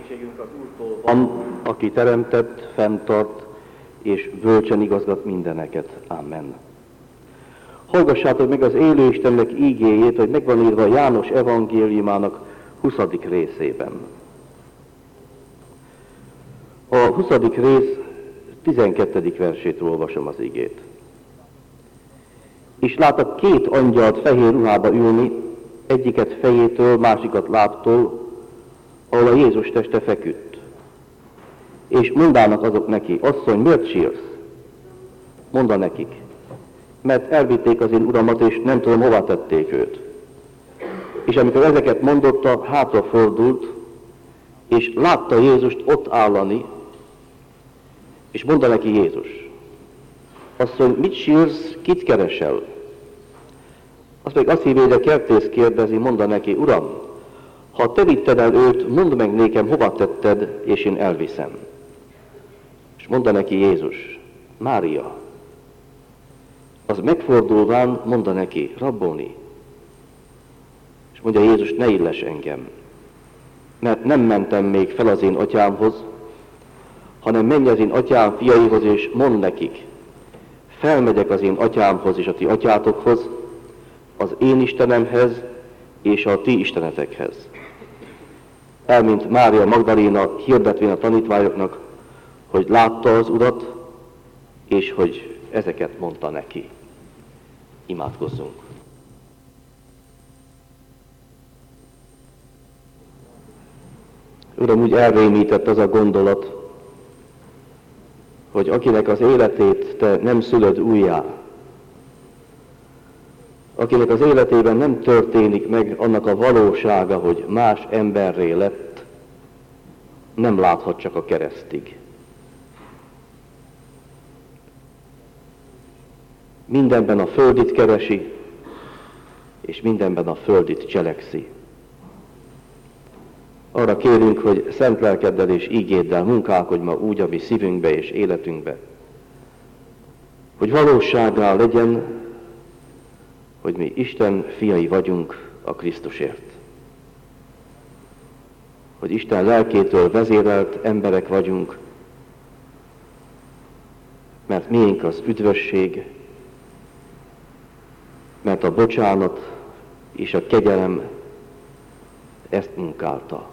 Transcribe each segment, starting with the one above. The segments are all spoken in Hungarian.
segítségünk az Úrtól van, aki teremtett, fenntart és bölcsen igazgat mindeneket. Amen. Hallgassátok meg az élő Istennek ígéjét, hogy megvan írva János evangéliumának 20. részében. A 20. rész 12. versét olvasom az igét. És láttak két angyalt fehér ruhába ülni, egyiket fejétől, másikat lábtól, ahol a Jézus teste feküdt. És mondának azok neki: asszony, miért sírsz? Mondta nekik: mert elvitték az én uramat, és nem tudom, hova tették őt. És amikor ezeket mondotta, hátrafordult, és látta Jézust ott állani, és mondta neki Jézus: asszony, mit sírsz, kit keresel? Az meg azt hívja, hogy a kertész kérdezi, mondta neki: Uram, ha te vitted el őt, mondd meg nékem, hova tetted, és én elviszem. És mondta neki Jézus: Mária. Az megfordulván mondta neki: Rabboni. És mondja Jézus: ne illess engem, mert nem mentem még fel az én atyámhoz, hanem menj az én atyám fiaihoz, és mondd nekik: felmegyek az én atyámhoz és a ti atyátokhoz, az én Istenemhez és a ti istenetekhez. Elmint Mária Magdaléna hirdetvén a tanítványoknak, hogy látta az Urat, és hogy ezeket mondta neki. Imádkozzunk. Uram, úgy elrémített az a gondolat, hogy akinek az életét te nem szülöd újjá, akinek az életében nem történik meg annak a valósága, hogy más emberré lett, nem láthat csak a keresztig. Mindenben a földit keresi, és mindenben a földit cselekszi. Arra kérünk, hogy szent lelkeddel és ígéddel munkálkodj ma úgy a mi szívünkbe és életünkbe, hogy valósággá legyen, hogy mi Isten fiai vagyunk a Krisztusért. Hogy Isten lelkétől vezérelt emberek vagyunk, mert miénk az üdvösség, mert a bocsánat és a kegyelem ezt munkálta.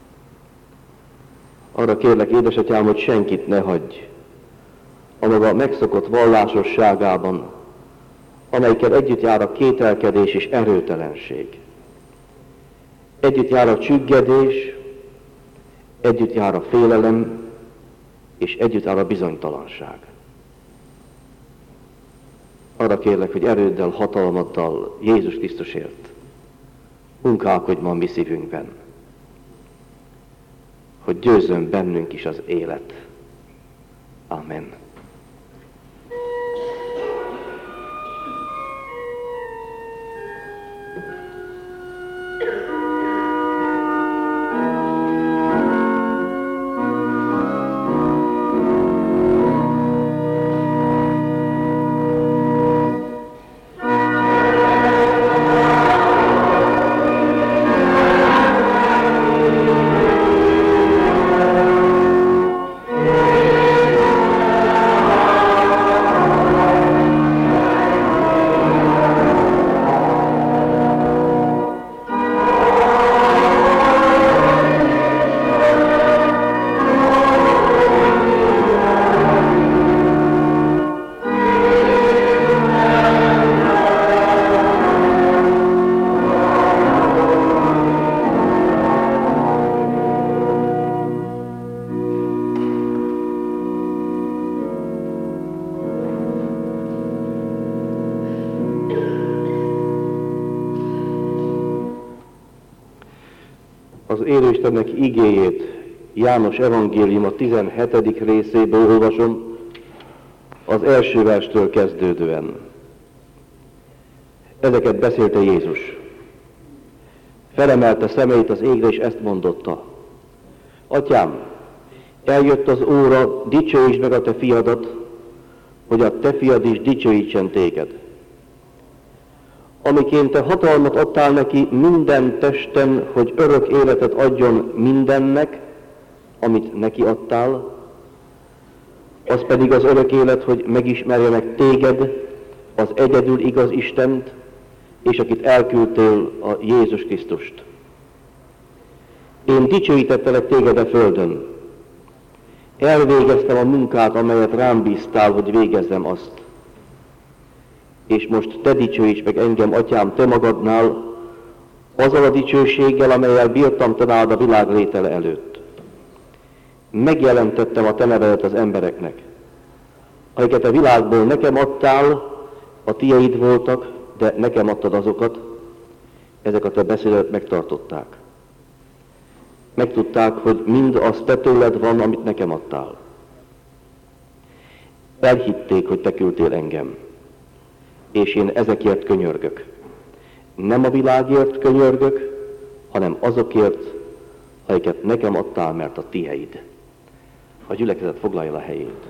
Arra kérlek, édesatyám, hogy senkit ne hagyj a maga megszokott vallásosságában, amelyikkel együtt jár a kételkedés és erőtelenség. Együtt jár a csüggedés, együtt jár a félelem, és együtt jár a bizonytalanság. Arra kérlek, hogy erőddel, hatalmaddal Jézus Krisztusért munkálkodj ma a mi szívünkben, hogy győzzön bennünk is az élet. Amen. Az élő Istennek igéjét János evangélium a 17. részéből olvasom, az első verstől kezdődően. Ezeket beszélte Jézus. Felemelte szemeit az égre, és ezt mondotta: Atyám, eljött az óra, dicsőítsd meg a te fiadat, hogy a te fiad is dicsőítsen téged. Amiként te hatalmat adtál neki minden testen, hogy örök életet adjon mindennek, amit neki adtál, az pedig az örök élet, hogy megismerjenek téged, az egyedül igaz Istent, és akit elküldtél, a Jézus Krisztust. Én dicsőítettelek téged a földön. Elvégeztem a munkát, amelyet rám bíztál, hogy végezzem azt. És most te dicsőíts meg engem, atyám, te magadnál, azzal a dicsőséggel, amelyel bírtam te nálad a világ létele előtt. Megjelentettem a te nevedet az embereknek, akiket a világból nekem adtál, a tieid voltak, de nekem adtad azokat, ezek a te beszédet megtartották. Megtudták, hogy mind az te tőled van, amit nekem adtál. Elhitték, hogy te küldtél engem, és én ezekért könyörgök. Nem a világért könyörgök, hanem azokért, akiket nekem adtál, mert a tieid. A gyülekezet foglalja a helyét.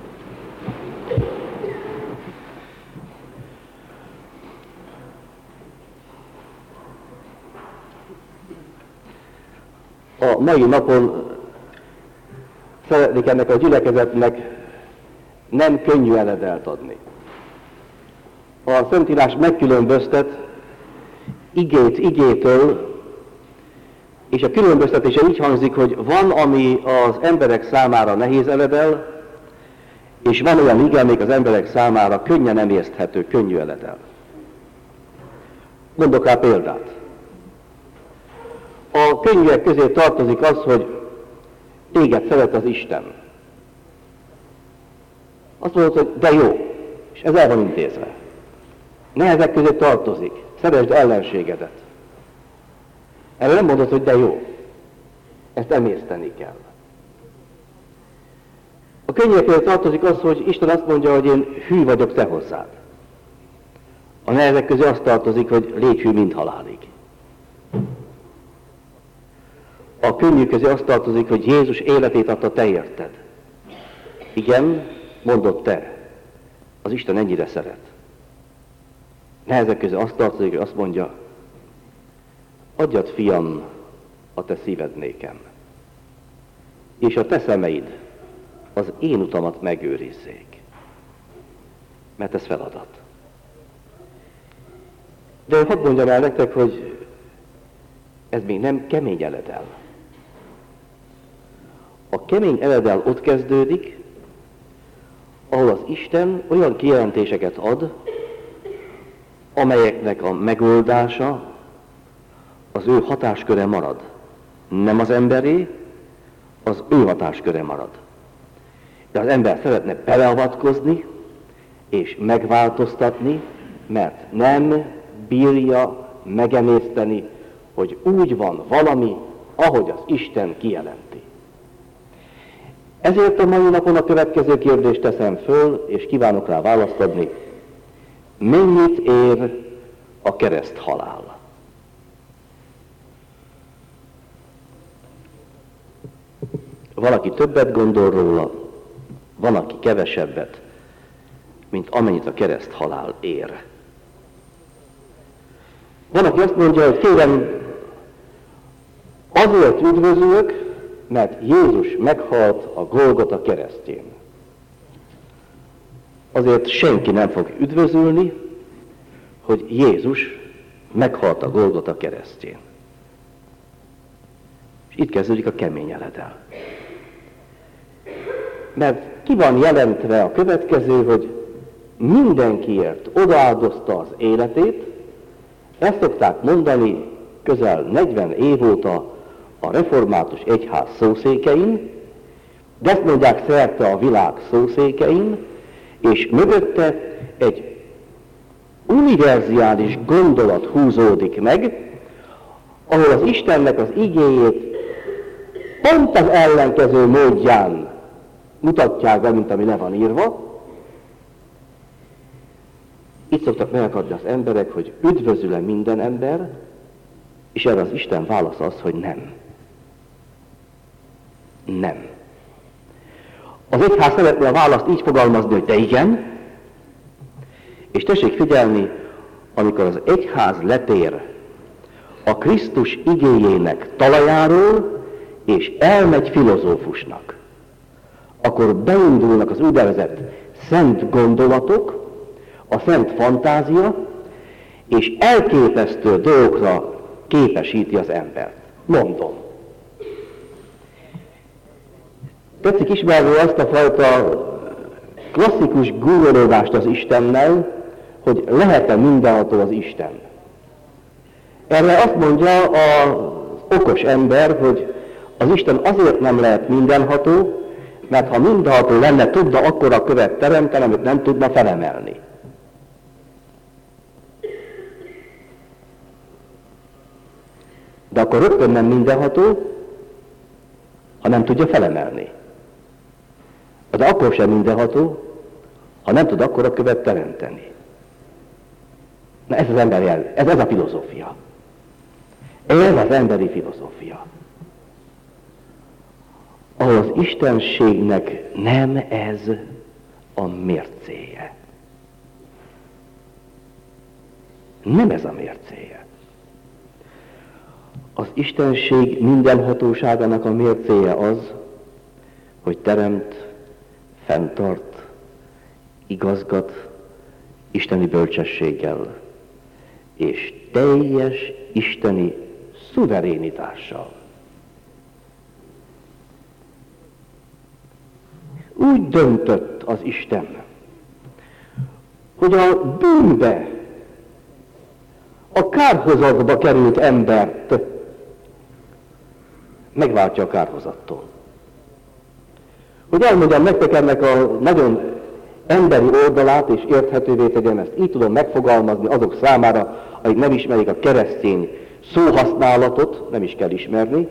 A mai napon szeretnék ennek a gyülekezetnek nem könnyű eledelt adni. A Szentírás megkülönböztet igét igétől, és a különböztetése így hangzik, hogy van, ami az emberek számára nehéz eledel, és van olyan ige, amelyik az emberek számára könnyen emészthető, könnyű eledel. Mondok rá példát. A könnyűek közé tartozik az, hogy téged szeret az Isten. Azt mondod, hogy de jó, és ez el van intézve. Nehezek közé tartozik, szeresd ellenségedet. Erre nem mondod, hogy de jó. Ezt emészteni kell. A könnyűek közé tartozik az, hogy Isten azt mondja, hogy én hű vagyok te hozzád. A nehezek közé azt tartozik, hogy légy hű, mint halálig. A könnyű közé azt tartozik, hogy Jézus életét adta te érted. Igen, mondod te, az Isten ennyire szeret. Nehezek közé azt tartozik, hogy azt mondja, adjad, fiam, a te szíved nékem, és a te szemeid az én utamat megőrizzék, mert ez feladat. De hadd mondjam el nektek, hogy ez még nem kemény eledel. A kemény eledel ott kezdődik, ahol az Isten olyan kijelentéseket ad, amelyeknek a megoldása az ő hatásköre marad. Nem az emberé, az ő hatásköre marad. De az ember szeretne beleavatkozni és megváltoztatni, mert nem bírja megemészteni, hogy úgy van valami, ahogy az Isten kijelenti. Ezért a mai napon a következő kérdést teszem föl, és kívánok rá választ adni. Mennyit ér a kereszt halál? Valaki többet gondol róla, van, aki kevesebbet, mint amennyit a kereszt halál ér. Van, aki azt mondja, hogy kérem, azért üdvözülök, mert Jézus meghalt a Golgota keresztjén. Azért senki nem fog üdvözülni, hogy Jézus meghalt a Golgota keresztjén. És itt kezdődik a kemény eledel. Mert ki van jelentve a következő, hogy mindenkiért odaáldozta az életét, ezt szokták mondani közel 40 év óta a református egyház szószékein, de ezt mondják szerte a világ szószékein, és mögötte egy univerzális gondolat húzódik meg, ahol az Istennek az igéjét pont az ellenkező módján mutatják be, mint ami le van írva. Itt szoktak megakadni az emberek, hogy üdvözül-e minden ember, és erre az Isten válasz az, hogy nem. Nem. Az egyház szeretne a választ így fogalmazni, hogy de igen, és tessék figyelni, amikor az egyház letér a Krisztus igéjének talajáról, és elmegy filozófusnak, akkor beindulnak az úgynevezett szent gondolatok, a szent fantázia, és elképesztő dolgokra képesíti az embert. Mondom. Tetszik ismerni azt a fajta klasszikus gúnyolódást az Istennel, hogy lehet-e mindenható az Isten. Erre azt mondja az okos ember, hogy az Isten azért nem lehet mindenható, mert ha mindenható lenne, tudna akkora követ teremteni, amit nem tudna felemelni. De akkor rögtön nem mindenható, ha nem tudja felemelni. De akkor sem mindenható, ha nem tud akkora követ teremteni. Na ez az ember ez a filozófia. Ez az emberi filozófia. Ahol az istenségnek nem ez a mércéje. Nem ez a mércéje. Az istenség mindenhatóságának a mércéje az, hogy teremt, fenntart, igazgat isteni bölcsességgel és teljes isteni szuverénitással. Úgy döntött az Isten, hogy a bűnbe, a kárhozatba került embert megváltja a kárhozattól. Hogy elmondjam nektek ennek a nagyon emberi oldalát, és érthetővé tegyem ezt, így tudom megfogalmazni azok számára, akik nem ismerik a keresztény szóhasználatot, nem is kell ismerni,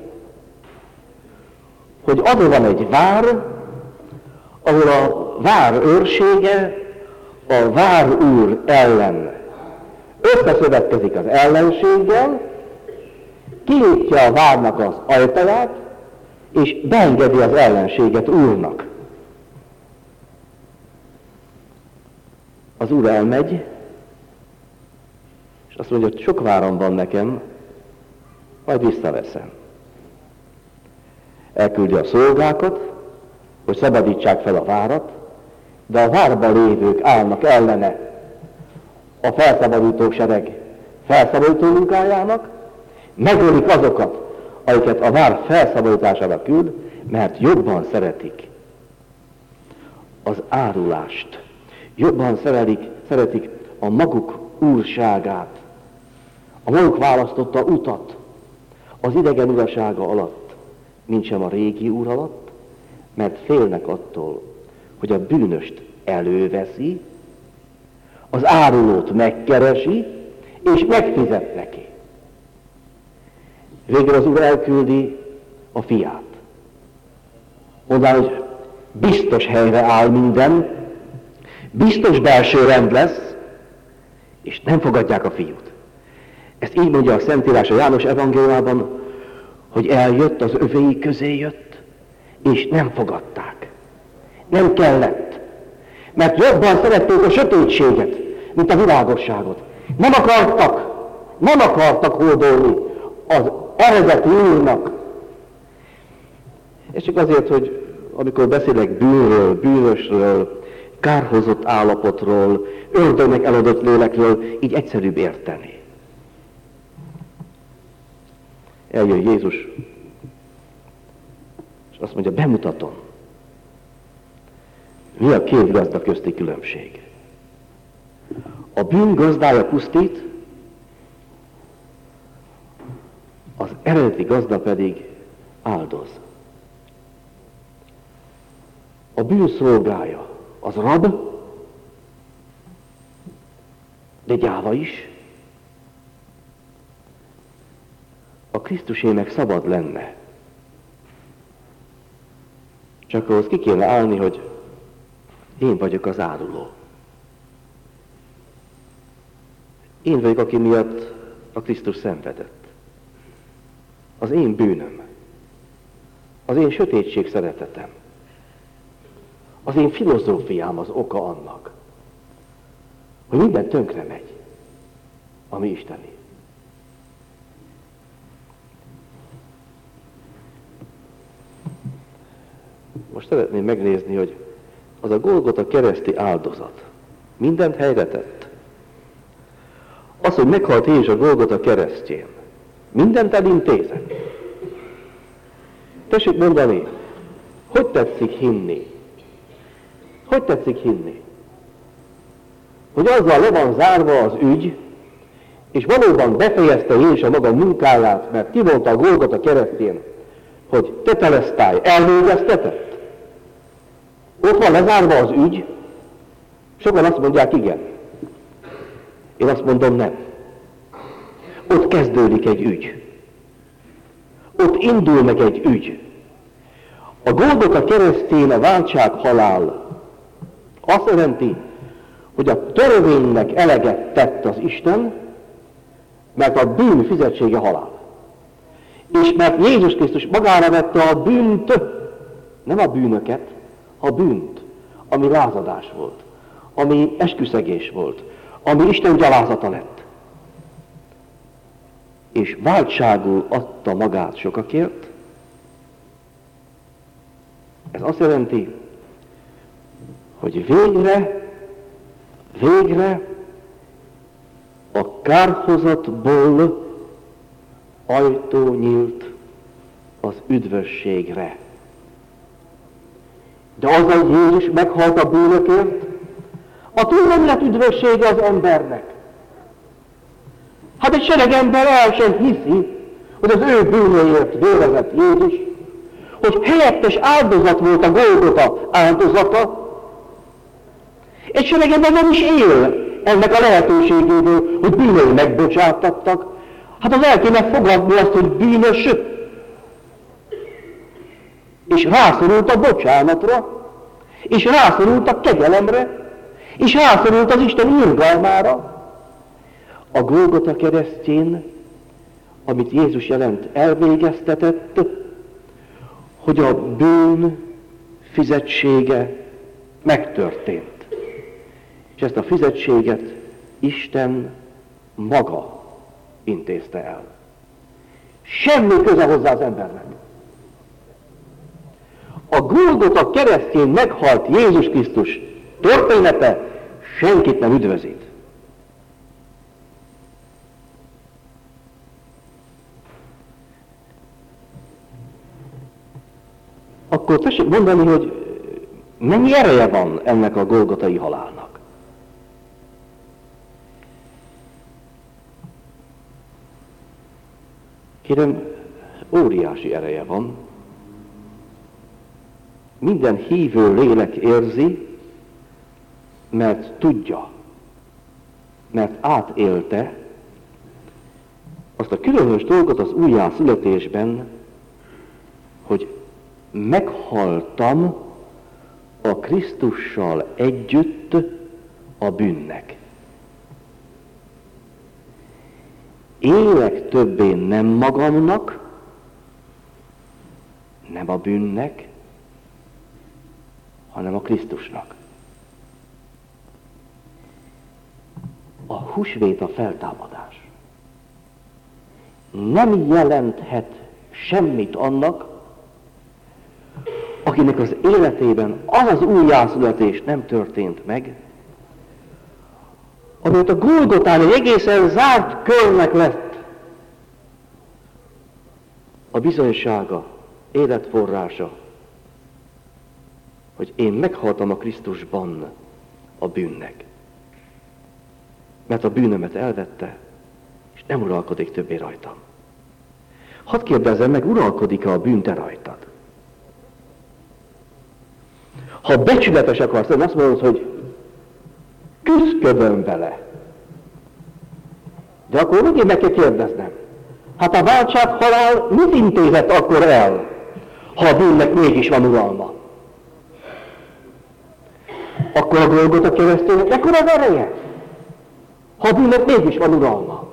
hogy azon van egy vár, ahol a vár őrsége a vár úr ellen összeszövetkezik az ellenséggel, kinyitja a várnak az ajtaját, és beengedi az ellenséget úrnak. Az úr elmegy, és azt mondja, hogy sok váram van nekem, majd visszaveszem. Elküldi a szolgákat, hogy szabadítsák fel a várat, de a várban lévők állnak ellene a felszabadító sereg felszabadító munkájának, megölik azokat, akiket a vár felszabadítására küld, mert jobban szeretik az árulást, jobban szeretik a maguk úrságát, a maguk választotta utat az idegen urasága alatt, mint sem a régi úr alatt, mert félnek attól, hogy a bűnöst előveszi, az árulót megkeresi, és megfizet neki. Végül az úr elküldi a fiát. Mondá, hogy biztos helyre áll minden, biztos belső rend lesz, és nem fogadják a fiút. Ezt így mondja a Szentírás a János evangéliumában, hogy eljött, az övéi közé jött, és nem fogadták. Nem kellett. Mert jobban szerették a sötétséget, mint a világosságot. Nem akartak hódolni az eredeti úrnak. És csak azért, hogy amikor beszélek bűnről, bűnösről, kárhozott állapotról, ördögnek eladott lélekről, így egyszerűbb érteni. Eljön Jézus, és azt mondja, bemutatom, mi a két gazda közti különbség. A bűn gazdája pusztít, az eredeti gazda pedig áldoz. A bűn szolgája az rab, de gyáva is. A Krisztusé meg szabad lenne. Csak ahhoz ki kéne állni, hogy én vagyok az áruló. Én vagyok, aki miatt a Krisztus szenvedett. Az én bűnöm. Az én sötétség szeretetem. Az én filozófiám az oka annak, hogy minden tönkre megy, ami isteni. most szeretném megnézni, hogy az a Golgota kereszti áldozat mindent helyre tett. Az, hogy meghalt Jézus a Golgota keresztjén, mindent elintézett. Tessék mondani, hogy tetszik hinni? Hogy tetszik hinni? Hogy azzal le van zárva az ügy, és valóban befejezte Jézus a maga munkáját, mert kimondta a Golgota keresztjén, hogy tetelesztály, elvégeztetett. Ott van lezárva az ügy, sokan azt mondják, igen. Én azt mondom, nem. Ott kezdődik egy ügy. Ott indul meg egy ügy. A Golgota keresztjén a váltsághalál azt jelenti, hogy a törvénynek eleget tett az Isten, mert a bűn fizetsége halál. És mert Jézus Krisztus magára vette a bűnt, nem a bűnöket, a bűnt, ami lázadás volt, ami esküszegés volt, ami Isten gyalázata lett. És váltságul adta magát sokakért. Ez azt jelenti, hogy végre a kárhozatból ajtó nyílt az üdvösségre. De az, hogy Jézus meghalt a bűnökért, attól nem lett üdvössége az embernek. Hát egy sereg ember el sem hiszi, hogy az ő bűneiért vérezett Jézus, hogy helyettes áldozat volt a Golgota áldozata. Egy sereg ember nem is él ennek a lehetőségéből, hogy bűnei megbocsátattak. Hát az el kéne fogadni azt, hogy bűnös, és rászorult a bocsánatra, és rászorult a kegyelemre, és rászorult az Isten irgalmára. A Golgota keresztjén, amit Jézus jelent, elvégeztetett, hogy a bűn fizetsége megtörtént. És ezt a fizetséget Isten maga intézte el. Semmi köze hozzá az embernek. A Golgota keresztjén meghalt Jézus Krisztus története senkit nem üdvözít. Akkor tessék mondani, hogy mennyi ereje van ennek a golgotai halálnak. Kérem, óriási ereje van. Minden hívő lélek érzi, mert tudja, mert átélte azt a különös dolgot az újjászületésben, hogy meghaltam a Krisztussal együtt a bűnnek. Élek többé nem magamnak, nem a bűnnek, hanem a Krisztusnak. A húsvét, a feltámadás nem jelenthet semmit annak, akinek az életében az az újjászületés nem történt meg, amit a Golgotán egy egészen zárt körnek lett a bizonysága, életforrása, hogy én meghaltam a Krisztusban a bűnnek. Mert a bűnömet elvette, és nem uralkodik többé rajtam. Hadd kérdezzem meg, uralkodik-e a bűn te rajtad? Ha becsületes akarsz, azt mondod, hogy küszködöm vele. De akkor megint meg kell kérdeznem. Hát a váltsághalál mit intézett akkor el, ha a bűnnek mégis van uralma? Akkor a Golgota kereszténynek ekkora az ereje, ha a bűnnek mégis van uralma.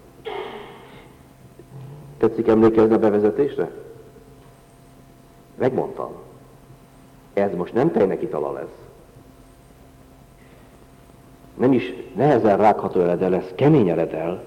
Tetszik emlékezni a bevezetésre? Megmondtam. Ez most nem tejnek itala lesz. Nem is nehezen rágható eledel lesz, kemény eledel,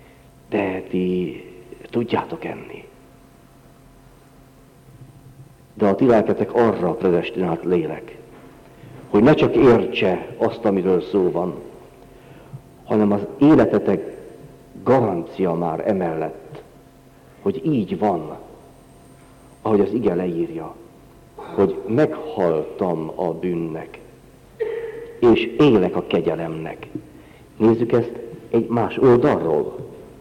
de ti tudjátok enni. de a ti lelketek arra predestinált lélek, hogy ne csak értse azt, amiről szó van, hanem az életetek garancia már emellett, hogy így van, ahogy az ige leírja, hogy meghaltam a bűnnek, és élek a kegyelemnek. Nézzük ezt egy más oldalról.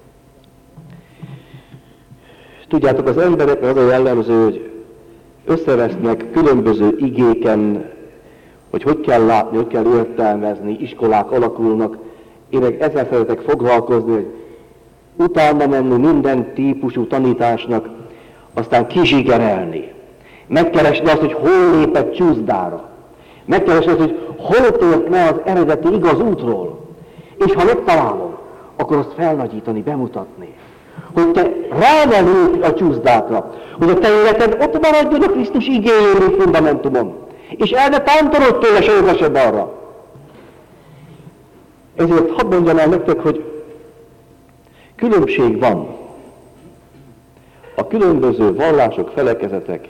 Tudjátok, az embereknek az a jellemző, hogy összevesznek különböző igéken, hogy kell látni, hogy kell értelmezni, iskolák alakulnak. Én meg ezzel szeretek foglalkozni, hogy utána menni minden típusú tanításnak, aztán kizsigerelni. Megkeresni azt, hogy hol lépett csúszdára. Megkeresni azt, hogy hol tért le az eredeti igaz útról. És ha megtalálom, akkor azt felnagyítani, bemutatni. Hogy te rá ne lépj a csúszdákra. Hogy a te életed ott maradjon a Krisztus igéjének fundamentumon. És el ne tántorodj tőle se se balra. Ezért hadd mondjam el nektek, hogy különbség van a különböző vallások, felekezetek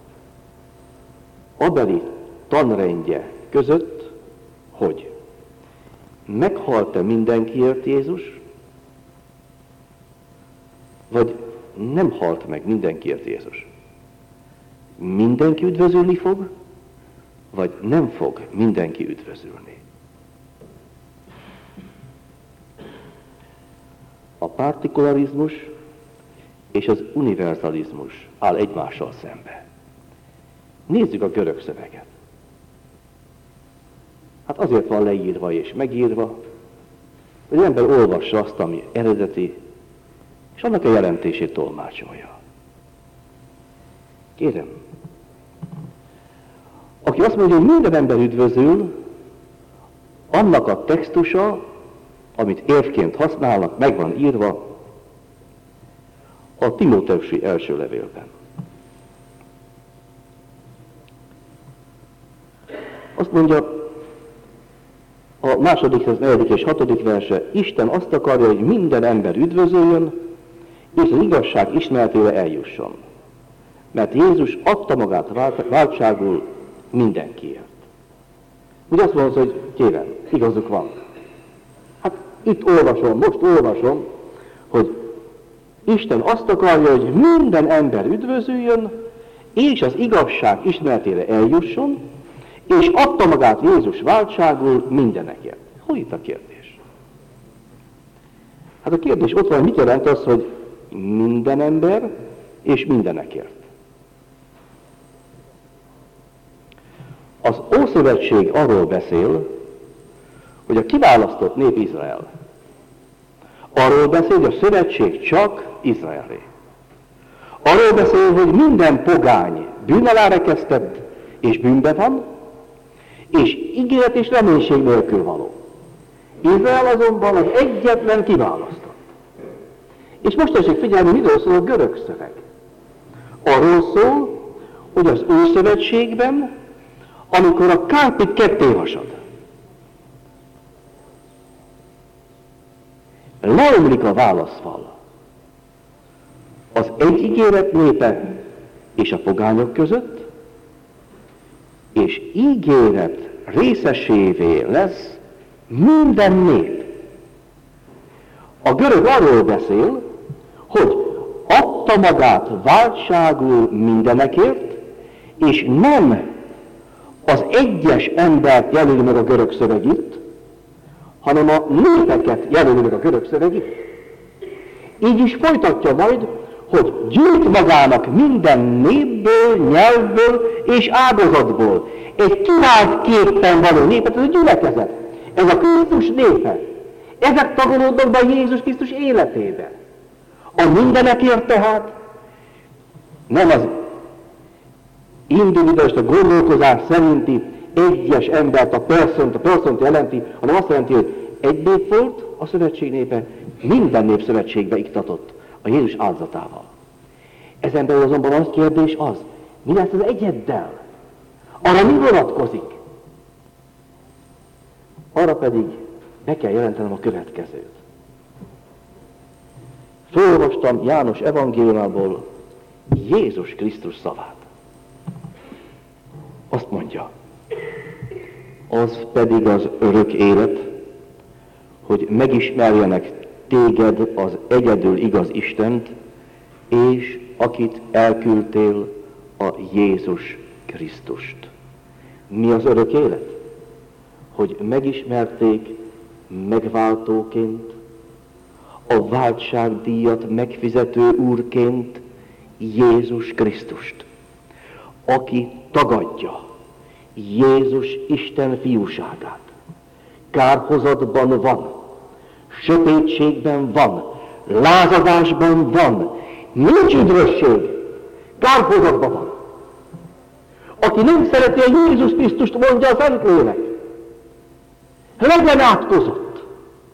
abeli tanrendje között, hogy meghalt-e mindenkiért Jézus, vagy nem halt meg mindenkiért Jézus. Mindenki üdvözülni fog, vagy nem fog mindenki üdvözülni. A partikularizmus és az univerzalizmus áll egymással szembe. Nézzük a görög szöveget. Hát azért van leírva és megírva, hogy az ember olvassa azt, ami eredeti, és annak a jelentését tolmácsolja. Kérem, aki azt mondja, hogy minden ember üdvözül, annak a textusa, amit érvként használnak, meg van írva a Timóteusi első levélben. Azt mondja a 2., 4. és 6. verse, Isten azt akarja, hogy minden ember üdvözöljön, és az igazság ismeretére eljusson. Mert Jézus adta magát váltságul mindenkiért. Ugye azt mondod, hogy kérem, igazuk van. Hát itt most olvasom, hogy Isten azt akarja, hogy minden ember üdvözüljön, és az igazság ismeretére eljusson, és adta magát Jézus váltságul mindenekért. Hol itt a kérdés? Hát a kérdés ott van, mit jelent az, hogy minden ember és mindenekért. Az Ószövetség arról beszél, hogy a kiválasztott nép Izrael. Arról beszél, hogy a szövetség csak Izraelé. Arról beszél, hogy minden pogány bűn alá rekesztett és bűnbe van, és ígéret és reménység nélkül való. Izrael azonban az egyetlen kiválasztott. És most tessék figyelni, miről szól a görög szöveg. Arról szól, hogy az új szövetségben, amikor a kárpit ketté hasad, leomlik a válaszfal az egy ígéret népe és a pogányok között, és ígéret részesévé lesz minden nép. A görög arról beszél, hogy adta magát váltságul mindenekért, és nem az egyes embert jelöli meg a görög szöveg itt, hanem a népeket jelöli meg a görög szöveg itt. Így is folytatja majd, hogy gyűjt magának minden népből, nyelvből és ágazatból egy kivált képpen való népet, ez a gyülekezet. Ez a Krisztus népe. Ezek tagolódnak be Jézus Krisztus életébe. A mindenekért tehát nem az individualista gondolkozás szerinti egyes embert, a persont jelenti, hanem azt jelenti, hogy egy nép volt a szövetség népe, minden nép szövetségbe iktatott a Jézus áldozatával. Ezen belül azonban az kérdés az, mi lesz az egyeddel? Arra mi vonatkozik? Arra pedig be kell jelentenem a következőt. Fölolvastam János evangéliumából Jézus Krisztus szavát. Azt mondja, az pedig az örök élet, hogy megismerjenek téged, az egyedül igaz Istent, és akit elküldtél, a Jézus Krisztust. Mi az örök élet? Hogy megismerték megváltóként, a váltságdíjat megfizető úrként Jézus Krisztust, aki tagadja Jézus Isten fiúságát, kárhozatban van, sötétségben van, lázadásban van, nincs üdvösség, kárhozatban van. Aki nem szereti a Jézus Krisztust, mondja a Szentlélek, legyen átkozott.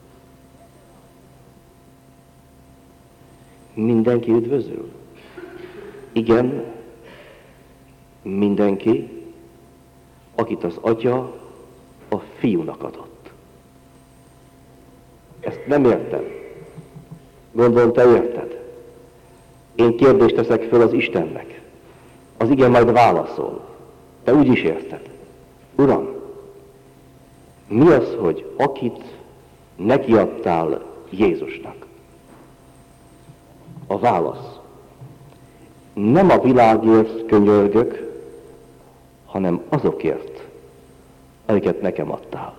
Mindenki üdvözül? Igen, mindenki, akit az Atya a Fiúnak adott. Ezt nem értem. Gondolom, te érted. Én kérdést teszek föl az Istennek. Az igen majd válaszol. Te úgy is érted. Uram, mi az, hogy akit nekiadtál Jézusnak? A válasz. Nem a világért könyörgök, hanem azokért, amiket nekem adtál.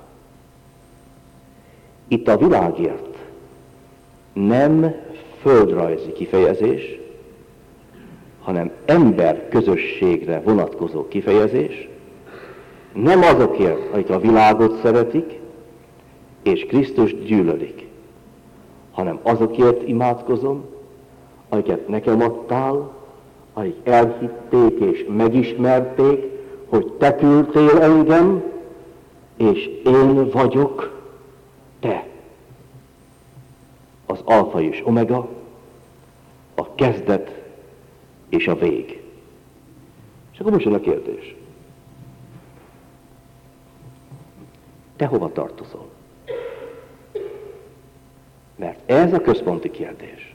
Itt a világért nem földrajzi kifejezés, hanem ember közösségre vonatkozó kifejezés, nem azokért, akik a világot szeretik, és Krisztust gyűlölik, hanem azokért imádkozom, akiket nekem adtál, akik elhitték és megismerték, hogy te küldtél engem, és én vagyok te. Az alfa és omega, a kezdet és a vég. És akkor most jön a kérdés. Te hova tartozol? Mert ez a központi kérdés.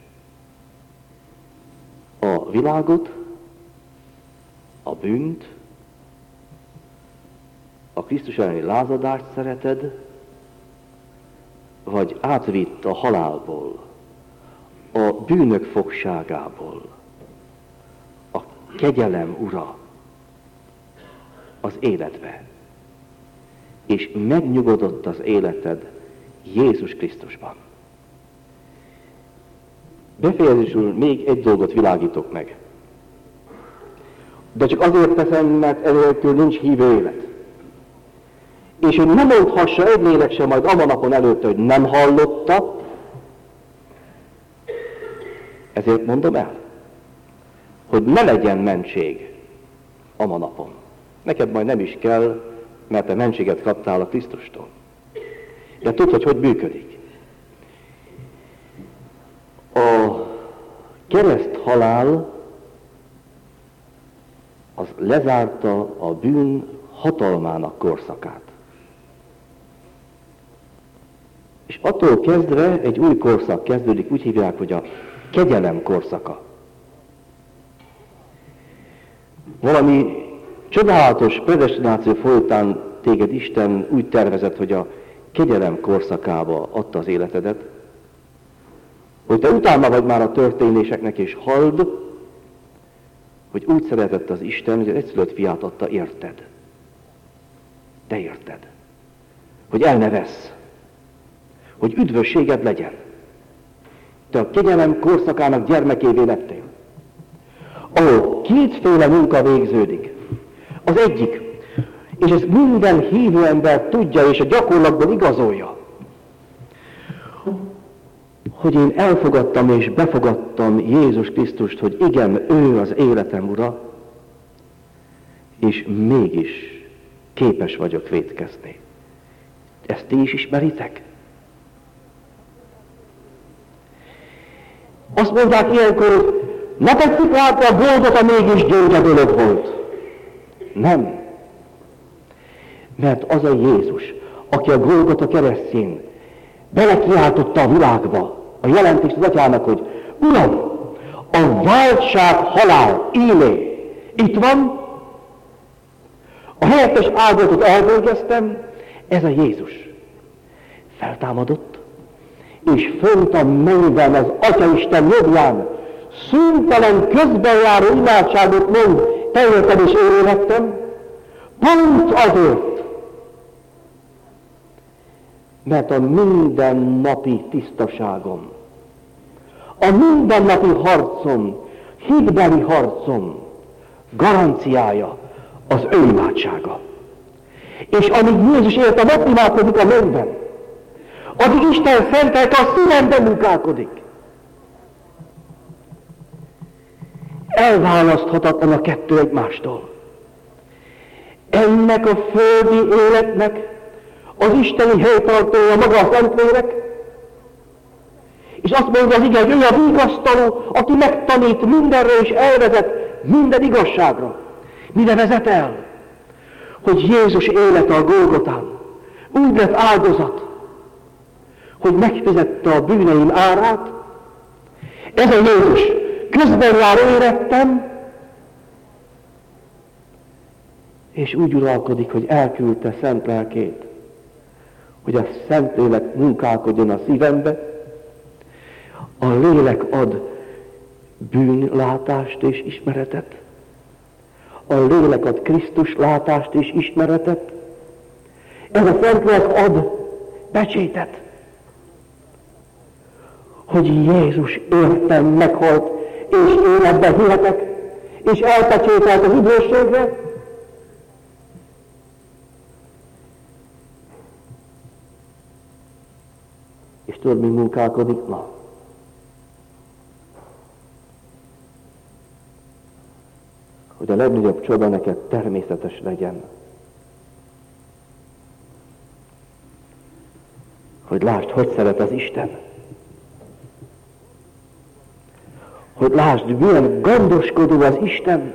A világot, a bűnt, a Krisztus elleni lázadást szereted, vagy átvitt a halálból, a bűnök fogságából, a kegyelem ura az életbe, és megnyugodott az életed Jézus Krisztusban. Befejezésül még egy dolgot világítok meg. De csak azért teszem, mert enélkül nincs hívő élet. És hogy nem mondhassa egy lélek sem majd ama napon előtte, hogy nem hallotta, ezért mondom el, hogy ne legyen mentség ama napon. Neked majd nem is kell, mert te mentséget kaptál a Krisztustól. De tudd, hogy működik. A kereszthalál az lezárta a bűn hatalmának korszakát. És attól kezdve egy új korszak kezdődik, úgy hívják, hogy a kegyelem korszaka. Valami csodálatos predestináció folytán téged Isten úgy tervezett, hogy a kegyelem korszakába adta az életedet, hogy te utána vagy már a történéseknek, és halld, hogy úgy szeretett az Isten, hogy az egyszülött fiát adta, érted. Te érted. Hogy el ne vessz. Hogy üdvösséged legyen. Te a kegyelem korszakának gyermekévé lettél. Ahol kétféle munka végződik. Az egyik, és ezt minden hívő ember tudja, és a gyakorlatban igazolja, hogy én elfogadtam és befogadtam Jézus Krisztust, hogy igen, ő az életem ura, és mégis képes vagyok vétkezni. Ezt ti is ismeritek? Azt mondják ilyenkor, hogy ne tetszik látni, a Golgota mégis gyönge dolog volt. Nem. Mert az a Jézus, aki a Golgota keresztjén belekiáltotta a világba a jelentést az Atyának, hogy Uram, a váltság halál íme itt van, A helyettes áldozatot elvégeztem, ez a Jézus feltámadott, és fönt a mennyben az Atyaisten jobbján szüntelen közbenjáró imádságot mond, te érted és én élettem, pont azért, mert a mindennapi tisztaságom, a mindennapi harcom, hitbeli harcom garanciája az ő imádsága. És amíg Jézus érte, ott imádkozik a mennyben, addig Isten szent lelke a szívemben munkálkodik. Elválaszthatatlan a kettő egymástól. Ennek a földi életnek az isteni helytartója maga a Szentlélek, és azt mondja az ige, hogy ő a vigasztaló, aki megtanít mindenre és elvezet minden igazságra. Mire vezet el? Hogy Jézus élete a Golgotán úgy lett áldozat, hogy megfizette a bűneim árát. Ez a Jézus közben jár érettem, és úgy uralkodik, hogy elküldte szent lelkét, hogy a Szentlélek munkálkodjon a szívembe, a lélek ad bűnlátást és ismeretet, a lélek ad Krisztus látást és ismeretet, ez a Szentlélek ad pecsétet, hogy Jézus értem meghalt, és én ebben hihetek, és elpecsételt az üdvösségre. És tudod, mi munkálkodik ma? Hogy a legnagyobb csoda neked természetes legyen. Hogy lásd, hogy szeret az Isten. Hogy lásd, milyen gondoskodó az Isten.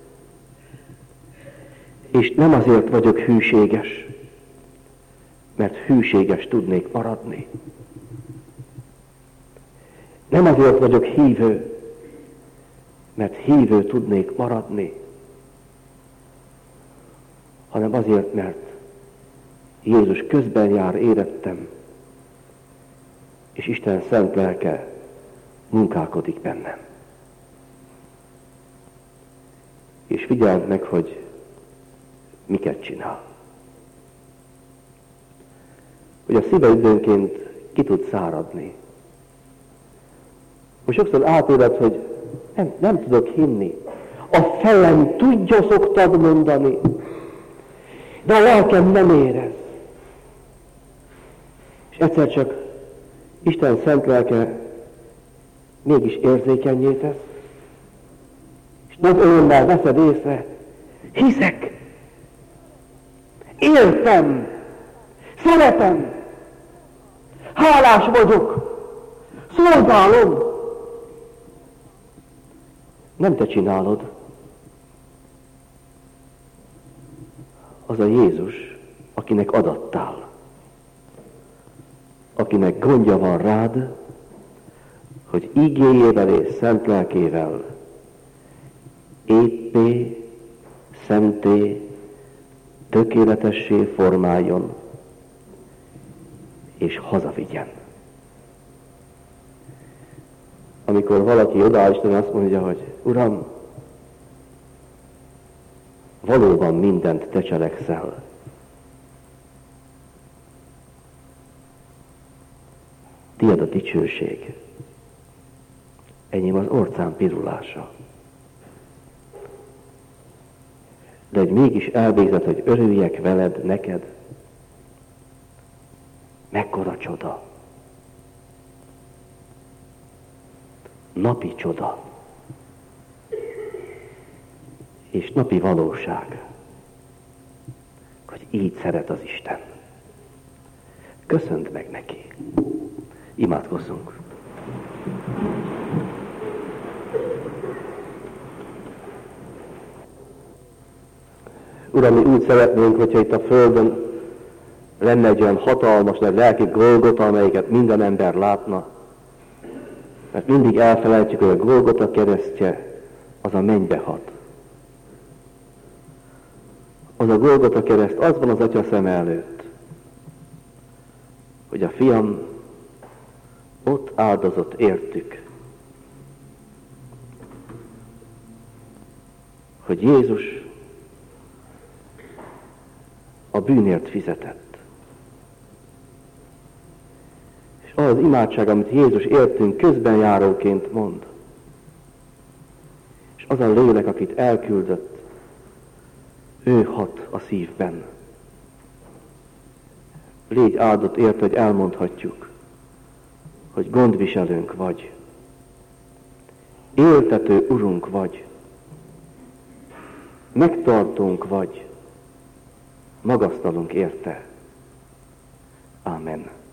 És nem azért vagyok hűséges, mert hűséges tudnék maradni. Nem azért vagyok hívő, mert hívő tudnék maradni, hanem azért, mert Jézus közben jár érettem, és Isten szent lelke munkálkodik bennem. És figyeld meg, hogy miket csinál. Hogy a szíve időnként ki tud száradni. Most sokszor átéled, hogy nem tudok hinni. A fejem tudja, szoktad mondani, de a lelkem nem érez. És egyszer csak Isten szent lelke mégis érzékennyé tesz, és nagy örömmel veszed észre, hiszek, értem, szeretem, hálás vagyok, szolgálom. Nem te csinálod. Az a Jézus, akinek adattál. Akinek gondja van rád, hogy igéjével és szent lelkével éppé, szenté, tökéletessé formáljon, és hazavigyen. Amikor valaki odaáll, Isten azt mondja, hogy Uram, valóban mindent te cselekszel. Tied a dicsőség. Enyém az orcám pirulása. De hogy mégis elvégzett, hogy örüljek veled, neked. Mekkora csoda. Napi csoda. És napi valóság. Hogy így szeret az Isten. Köszönd meg neki. Imádkozzunk. Uram, mi úgy szeretnénk, hogyha itt a Földön lenne egy olyan hatalmas, nagy lelki Golgota, amelyiket minden ember látna. Mert mindig elfelejtjük, hogy a Golgota keresztje az a mennybe hat. Az a Golgota kereszt, az van az Atya szeme előtt, hogy a fiam ott áldozott értük. Hogy Jézus a bűnért fizetett. És az imádság, amit Jézus értünk közben járóként mond, és az a lélek, akit elküldött, ő hat a szívben. Légy áldott érte, hogy elmondhatjuk, hogy gondviselőnk vagy, éltető urunk vagy, megtartónk vagy, magasztalunk érte. Amen.